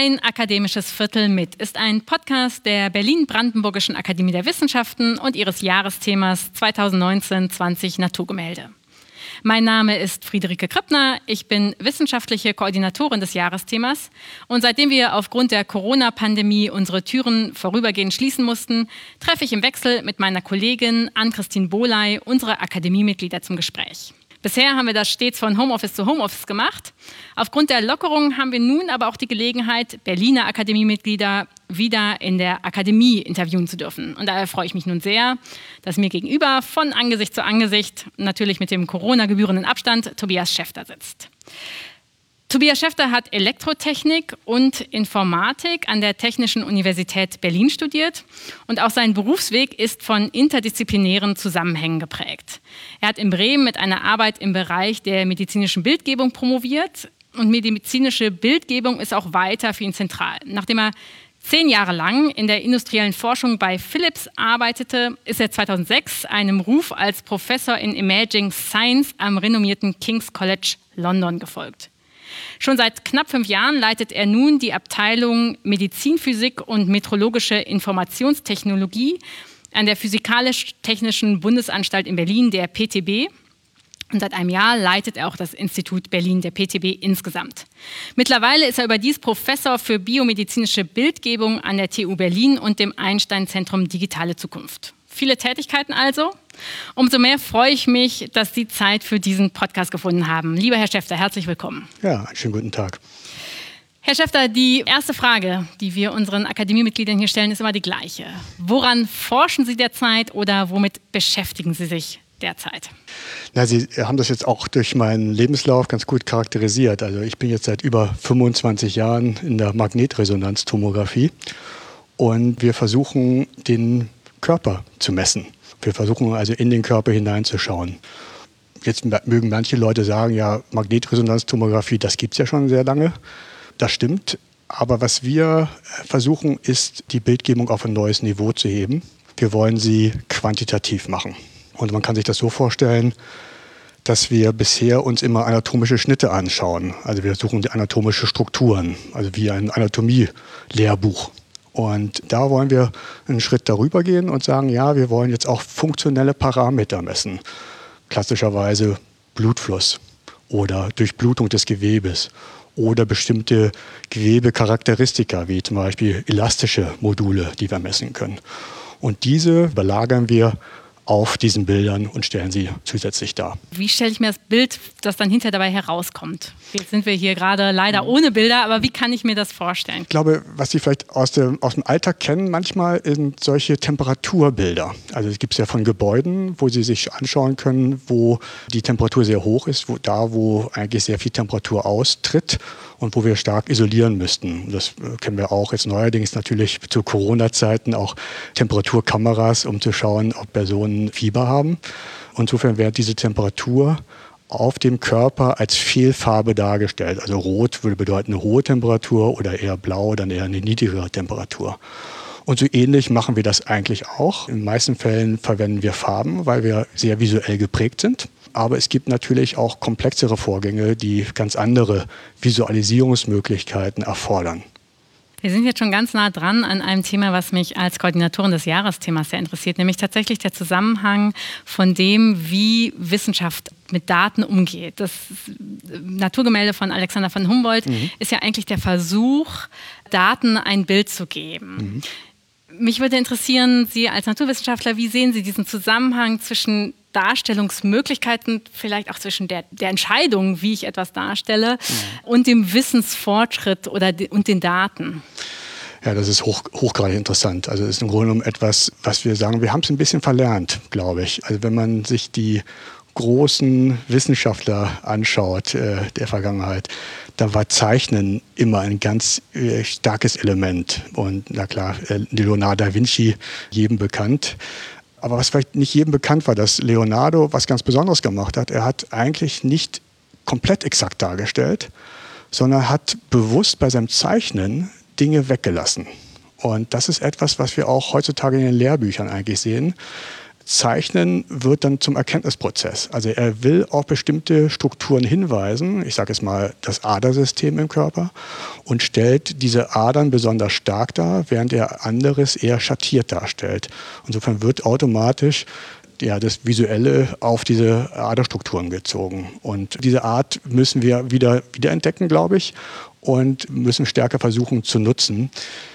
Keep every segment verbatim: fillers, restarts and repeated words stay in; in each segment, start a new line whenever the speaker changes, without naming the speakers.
Ein akademisches Viertel mit ist ein Podcast der Berlin-Brandenburgischen Akademie der Wissenschaften und ihres Jahresthemas zwanzig neunzehn zwanzig Naturgemälde. Mein Name ist Friederike Krippner, ich bin wissenschaftliche Koordinatorin des Jahresthemas und seitdem wir aufgrund der Corona-Pandemie unsere Türen vorübergehend schließen mussten, treffe ich im Wechsel mit meiner Kollegin Ann-Christine Bohley unsere Akademiemitglieder zum Gespräch. Bisher haben wir das stets von Homeoffice zu Homeoffice gemacht. Aufgrund der Lockerung haben wir nun aber auch die Gelegenheit, Berliner Akademiemitglieder wieder in der Akademie interviewen zu dürfen. Und daher freue ich mich nun sehr, dass mir gegenüber von Angesicht zu Angesicht, natürlich mit dem Corona-gebührenden Abstand, Tobias Schäfter sitzt. Tobias Schäfter hat Elektrotechnik und Informatik an der Technischen Universität Berlin studiert und auch sein Berufsweg ist von interdisziplinären Zusammenhängen geprägt. Er hat in Bremen mit einer Arbeit im Bereich der medizinischen Bildgebung promoviert und medizinische Bildgebung ist auch weiter für ihn zentral. Nachdem er zehn Jahre lang in der industriellen Forschung bei Philips arbeitete, ist er zweitausendsechs einem Ruf als Professor in Imaging Science am renommierten King's College London gefolgt. Schon seit knapp fünf Jahren leitet er nun die Abteilung Medizinphysik und metrologische Informationstechnologie an der Physikalisch-Technischen Bundesanstalt in Berlin, der P T B. Und seit einem Jahr leitet er auch das Institut Berlin, der P T B, insgesamt. Mittlerweile ist er überdies Professor für biomedizinische Bildgebung an der T U Berlin und dem Einstein-Zentrum Digitale Zukunft. Viele Tätigkeiten also. Umso mehr freue ich mich, dass Sie Zeit für diesen Podcast gefunden haben. Lieber Herr Schäfter, herzlich willkommen.
Ja, einen schönen guten Tag.
Herr Schäfter, die erste Frage, die wir unseren Akademiemitgliedern hier stellen, ist immer die gleiche. Woran forschen Sie derzeit oder womit beschäftigen Sie sich derzeit?
Na, Sie haben das jetzt auch durch meinen Lebenslauf ganz gut charakterisiert. Also ich bin jetzt seit über fünfundzwanzig Jahren in der Magnetresonanztomographie und wir versuchen, den Körper zu messen. Wir versuchen also in den Körper hineinzuschauen. Jetzt mögen manche Leute sagen, ja, Magnetresonanztomographie, das gibt es ja schon sehr lange. Das stimmt. Aber was wir versuchen, ist, die Bildgebung auf ein neues Niveau zu heben. Wir wollen sie quantitativ machen. Und man kann sich das so vorstellen, dass wir bisher uns immer anatomische Schnitte anschauen. Also wir suchen die anatomische Strukturen, also wie ein Anatomie-Lehrbuch. Und da wollen wir einen Schritt darüber gehen und sagen, ja, wir wollen jetzt auch funktionelle Parameter messen. Klassischerweise Blutfluss oder Durchblutung des Gewebes oder bestimmte Gewebecharakteristika, wie zum Beispiel elastische Module, die wir messen können. Und diese belagern wir auf diesen Bildern und stellen sie zusätzlich dar.
Wie stelle ich mir das Bild, das dann hinterher dabei herauskommt? Jetzt sind wir hier gerade leider ohne Bilder, aber wie kann ich mir das vorstellen?
Ich glaube, was Sie vielleicht aus dem, aus dem Alltag kennen, manchmal sind solche Temperaturbilder. Also es gibt es ja von Gebäuden, wo Sie sich anschauen können, wo die Temperatur sehr hoch ist, wo, da wo eigentlich sehr viel Temperatur austritt und wo wir stark isolieren müssten. Das kennen wir auch jetzt neuerdings natürlich zu Corona-Zeiten, auch Temperaturkameras, um zu schauen, ob Personen Fieber haben. Insofern wird diese Temperatur auf dem Körper als Fehlfarbe dargestellt. Also rot würde bedeuten eine hohe Temperatur oder eher blau, dann eher eine niedrigere Temperatur. Und so ähnlich machen wir das eigentlich auch. In den meisten Fällen verwenden wir Farben, weil wir sehr visuell geprägt sind. Aber es gibt natürlich auch komplexere Vorgänge, die ganz andere Visualisierungsmöglichkeiten erfordern.
Wir sind jetzt schon ganz nah dran an einem Thema, was mich als Koordinatorin des Jahresthemas sehr interessiert, nämlich tatsächlich der Zusammenhang von dem, wie Wissenschaft mit Daten umgeht. Das Naturgemälde von Alexander von Humboldt mhm. ist ja eigentlich der Versuch, Daten ein Bild zu geben. Mhm. Mich würde interessieren, Sie als Naturwissenschaftler, wie sehen Sie diesen Zusammenhang zwischen Darstellungsmöglichkeiten, vielleicht auch zwischen der, der Entscheidung, wie ich etwas darstelle, mhm. und dem Wissensfortschritt oder de, und den Daten?
Ja, das ist hoch, hochgradig interessant. Also es ist im Grunde genommen etwas, was wir sagen, wir haben es ein bisschen verlernt, glaube ich. Also wenn man sich die großen Wissenschaftler anschaut äh, der Vergangenheit, da war Zeichnen immer ein ganz äh, starkes Element. Und na klar, äh, Leonardo da Vinci, jedem bekannt. Aber was vielleicht nicht jedem bekannt war, dass Leonardo was ganz Besonderes gemacht hat. Er hat eigentlich nicht komplett exakt dargestellt, sondern hat bewusst bei seinem Zeichnen Dinge weggelassen. Und das ist etwas, was wir auch heutzutage in den Lehrbüchern eigentlich sehen. Zeichnen wird dann zum Erkenntnisprozess. Also er will auf bestimmte Strukturen hinweisen, ich sage jetzt mal das Adersystem im Körper, und stellt diese Adern besonders stark dar, während er anderes eher schattiert darstellt. Insofern wird automatisch ja, das Visuelle auf diese Aderstrukturen gezogen. Und diese Art müssen wir wieder wiederentdecken, glaube ich, und müssen stärker versuchen zu nutzen,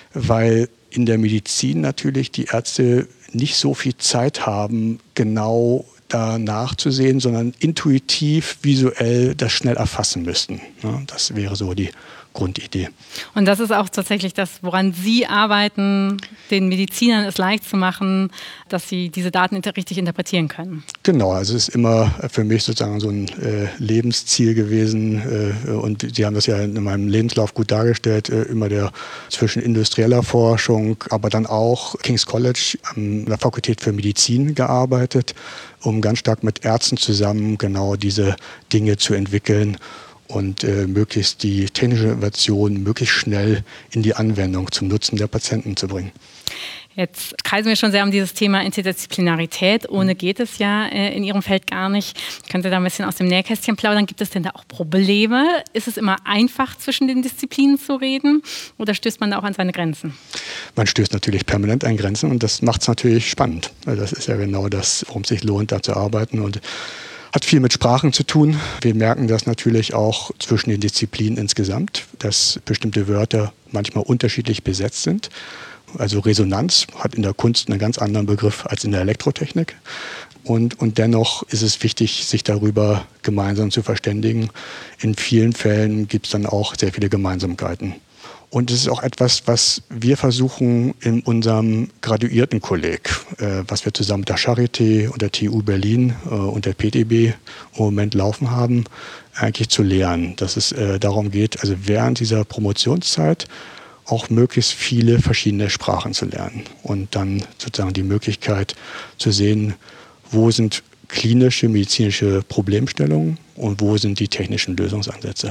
weil in der Medizin natürlich die Ärzte nicht so viel Zeit haben, genau da nachzusehen, sondern intuitiv, visuell das schnell erfassen müssten. Das wäre so die Grundidee.
Und das ist auch tatsächlich das, woran Sie arbeiten, den Medizinern es leicht zu machen, dass sie diese Daten richtig interpretieren können.
Genau, also es ist immer für mich sozusagen so ein äh, Lebensziel gewesen äh, und Sie haben das ja in meinem Lebenslauf gut dargestellt, äh, immer der zwischen industrieller Forschung, aber dann auch King's College an der Fakultät für Medizin gearbeitet, um ganz stark mit Ärzten zusammen genau diese Dinge zu entwickeln und äh, möglichst die technische Innovation möglichst schnell in die Anwendung zum Nutzen der Patienten zu bringen.
Jetzt kreisen wir schon sehr um dieses Thema Interdisziplinarität. Ohne geht es ja äh, in Ihrem Feld gar nicht. Können Sie da ein bisschen aus dem Nähkästchen plaudern? Gibt es denn da auch Probleme? Ist es immer einfach, zwischen den Disziplinen zu reden? Oder stößt man da auch an seine Grenzen?
Man stößt natürlich permanent an Grenzen und das macht es natürlich spannend. Also das ist ja genau das, worum es sich lohnt, da zu arbeiten. Und hat viel mit Sprachen zu tun. Wir merken das natürlich auch zwischen den Disziplinen insgesamt, dass bestimmte Wörter manchmal unterschiedlich besetzt sind. Also Resonanz hat in der Kunst einen ganz anderen Begriff als in der Elektrotechnik. Und, und dennoch ist es wichtig, sich darüber gemeinsam zu verständigen. In vielen Fällen gibt es dann auch sehr viele Gemeinsamkeiten. Und es ist auch etwas, was wir versuchen in unserem Graduiertenkolleg, äh, was wir zusammen mit der Charité und der T U Berlin äh, und der P T B im Moment laufen haben, eigentlich zu lernen. Dass es äh, darum geht, also während dieser Promotionszeit auch möglichst viele verschiedene Sprachen zu lernen und dann sozusagen die Möglichkeit zu sehen, wo sind klinische, medizinische Problemstellungen und wo sind die technischen Lösungsansätze.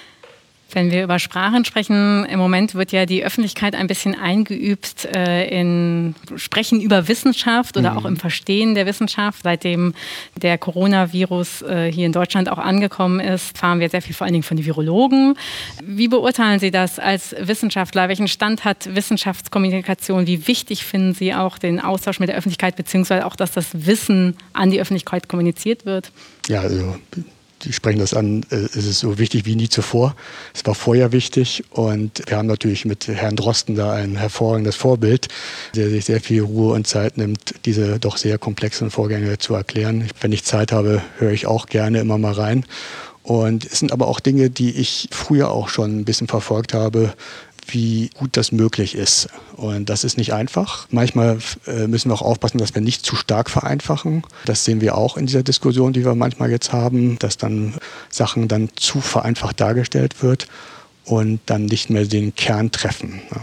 Wenn wir über Sprachen sprechen, im Moment wird ja die Öffentlichkeit ein bisschen eingeübt äh, in Sprechen über Wissenschaft oder mhm. auch im Verstehen der Wissenschaft. Seitdem der Coronavirus äh, hier in Deutschland auch angekommen ist, fahren wir sehr viel vor allen Dingen von den Virologen. Wie beurteilen Sie das als Wissenschaftler? Welchen Stand hat Wissenschaftskommunikation? Wie wichtig finden Sie auch den Austausch mit der Öffentlichkeit, beziehungsweise auch, dass das Wissen an die Öffentlichkeit kommuniziert wird?
Ja, also die sprechen das an, es ist so wichtig wie nie zuvor. Es war vorher wichtig und wir haben natürlich mit Herrn Drosten da ein hervorragendes Vorbild, der sich sehr viel Ruhe und Zeit nimmt, diese doch sehr komplexen Vorgänge zu erklären. Wenn ich Zeit habe, höre ich auch gerne immer mal rein. Und es sind aber auch Dinge, die ich früher auch schon ein bisschen verfolgt habe, wie gut das möglich ist. Und das ist nicht einfach. Manchmal äh, müssen wir auch aufpassen, dass wir nicht zu stark vereinfachen. Das sehen wir auch in dieser Diskussion, die wir manchmal jetzt haben, dass dann Sachen dann zu vereinfacht dargestellt wird und dann nicht mehr den Kern treffen. Ja.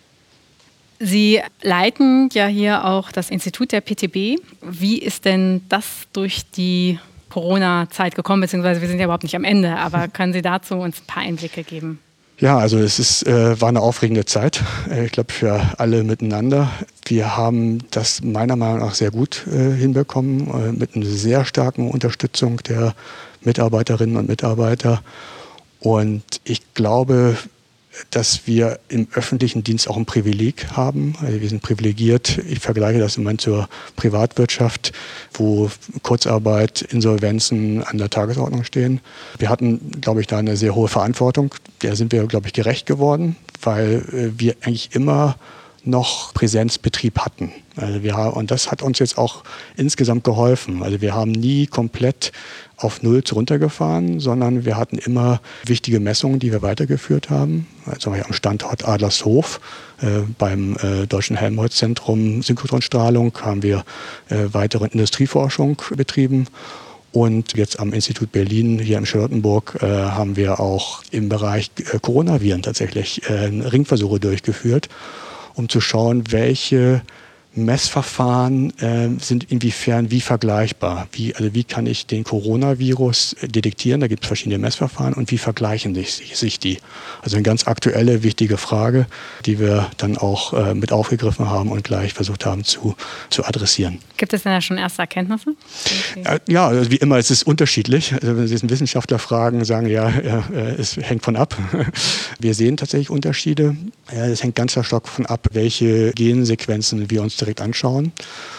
Sie leiten ja hier auch das Institut der P T B. Wie ist denn das durch die Corona-Zeit gekommen, beziehungsweise wir sind ja überhaupt nicht am Ende, aber können Sie dazu uns ein paar Einblicke geben?
Ja, also es ist, äh, war eine aufregende Zeit, äh, ich glaube für alle miteinander. Wir haben das meiner Meinung nach sehr gut äh, hinbekommen, äh, mit einer sehr starken Unterstützung der Mitarbeiterinnen und Mitarbeiter. Und ich glaube, dass wir im öffentlichen Dienst auch ein Privileg haben. Also wir sind privilegiert. Ich vergleiche das im Moment zur Privatwirtschaft, wo Kurzarbeit, Insolvenzen an der Tagesordnung stehen. Wir hatten, glaube ich, da eine sehr hohe Verantwortung. Der sind wir, glaube ich, gerecht geworden, weil wir eigentlich immer noch Präsenzbetrieb hatten. Also wir haben, und das hat uns jetzt auch insgesamt geholfen. Also wir haben nie komplett auf Null runtergefahren, sondern wir hatten immer wichtige Messungen, die wir weitergeführt haben. Also am Standort Adlershof äh, beim äh, Deutschen Helmholtz-Zentrum Synchrotronstrahlung haben wir äh, weitere Industrieforschung betrieben. Und jetzt am Institut Berlin hier in Charlottenburg äh, haben wir auch im Bereich äh, Coronaviren tatsächlich äh, Ringversuche durchgeführt, um zu schauen, welche Messverfahren äh, sind inwiefern wie vergleichbar? Wie, also wie kann ich den Coronavirus detektieren? Da gibt es verschiedene Messverfahren und wie vergleichen sich, sich die? Also eine ganz aktuelle, wichtige Frage, die wir dann auch äh, mit aufgegriffen haben und gleich versucht haben zu, zu adressieren.
Gibt es denn da schon erste Erkenntnisse?
Okay. Ja, also wie immer, es ist unterschiedlich. Also wenn Sie einen Wissenschaftler fragen, sagen ja, ja, es hängt von ab. Wir sehen tatsächlich Unterschiede. Es hängt ganz stark davon ab, welche Gensequenzen wir uns direkt anschauen.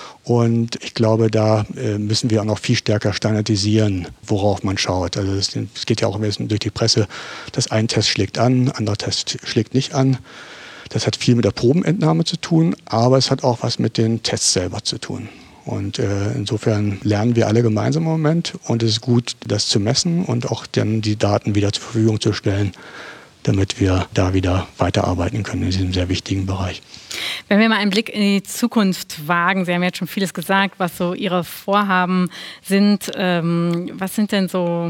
Und ich glaube, da müssen wir auch noch viel stärker standardisieren, worauf man schaut. Also es geht ja auch ein bisschen durch die Presse, dass ein Test schlägt an, ein anderer Test schlägt nicht an. Das hat viel mit der Probenentnahme zu tun, aber es hat auch was mit den Tests selber zu tun. Und äh, insofern lernen wir alle gemeinsam im Moment und es ist gut, das zu messen und auch dann die Daten wieder zur Verfügung zu stellen, damit wir da wieder weiterarbeiten können in diesem sehr wichtigen Bereich.
Wenn wir mal einen Blick in die Zukunft wagen, Sie haben jetzt schon vieles gesagt, was so Ihre Vorhaben sind. Ähm, was sind denn so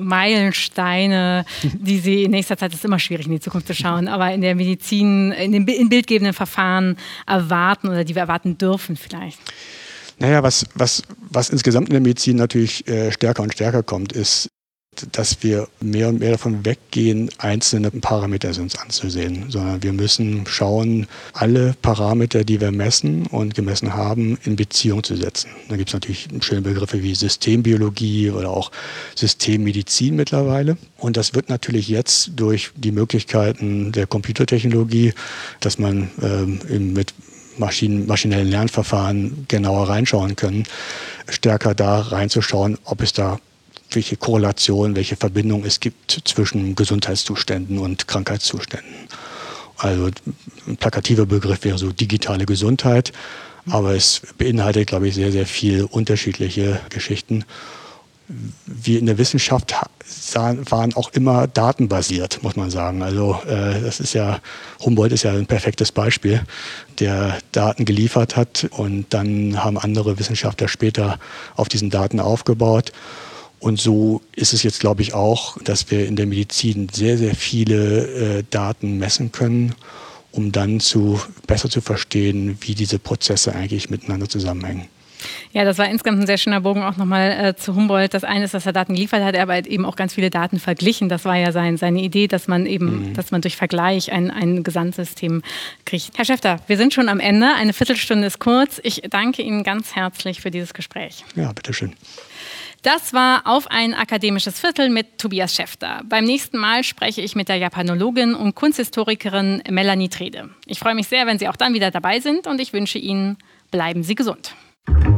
Meilensteine, die Sie in nächster Zeit, ist immer schwierig in die Zukunft zu schauen, aber in der Medizin, in den in bildgebenden Verfahren erwarten oder die wir erwarten dürfen vielleicht?
Naja, was, was, was insgesamt in der Medizin natürlich äh, stärker und stärker kommt, ist, dass wir mehr und mehr davon weggehen, einzelne Parameter uns anzusehen, sondern wir müssen schauen, alle Parameter, die wir messen und gemessen haben, in Beziehung zu setzen. Da gibt es natürlich schöne Begriffe wie Systembiologie oder auch Systemmedizin mittlerweile. Und das wird natürlich jetzt durch die Möglichkeiten der Computertechnologie, dass man ähm, mit Maschinen, maschinellen Lernverfahren genauer reinschauen können, stärker da reinzuschauen, ob es da welche Korrelation, welche Verbindung es gibt zwischen Gesundheitszuständen und Krankheitszuständen. Also ein plakativer Begriff wäre so digitale Gesundheit, aber es beinhaltet, glaube ich, sehr, sehr viele unterschiedliche Geschichten. Wir in der Wissenschaft waren auch immer datenbasiert, muss man sagen. Also äh, das ist ja, Humboldt ist ja ein perfektes Beispiel, der Daten geliefert hat und dann haben andere Wissenschaftler später auf diesen Daten aufgebaut. Und so ist es jetzt, glaube ich, auch, dass wir in der Medizin sehr, sehr viele äh, Daten messen können, um dann zu, besser zu verstehen, wie diese Prozesse eigentlich miteinander zusammenhängen.
Ja, das war insgesamt ein sehr schöner Bogen auch nochmal äh, zu Humboldt. Das eine ist, dass er Daten geliefert hat, aber eben auch ganz viele Daten verglichen. Das war ja sein, seine Idee, dass man eben, mhm. dass man durch Vergleich ein, ein Gesamtsystem kriegt. Herr Schäfter, wir sind schon am Ende. Eine Viertelstunde ist kurz. Ich danke Ihnen ganz herzlich für dieses Gespräch.
Ja, bitteschön.
Das war Auf ein akademisches Viertel mit Tobias Schäfter. Beim nächsten Mal spreche ich mit der Japanologin und Kunsthistorikerin Melanie Trede. Ich freue mich sehr, wenn Sie auch dann wieder dabei sind und ich wünsche Ihnen, bleiben Sie gesund.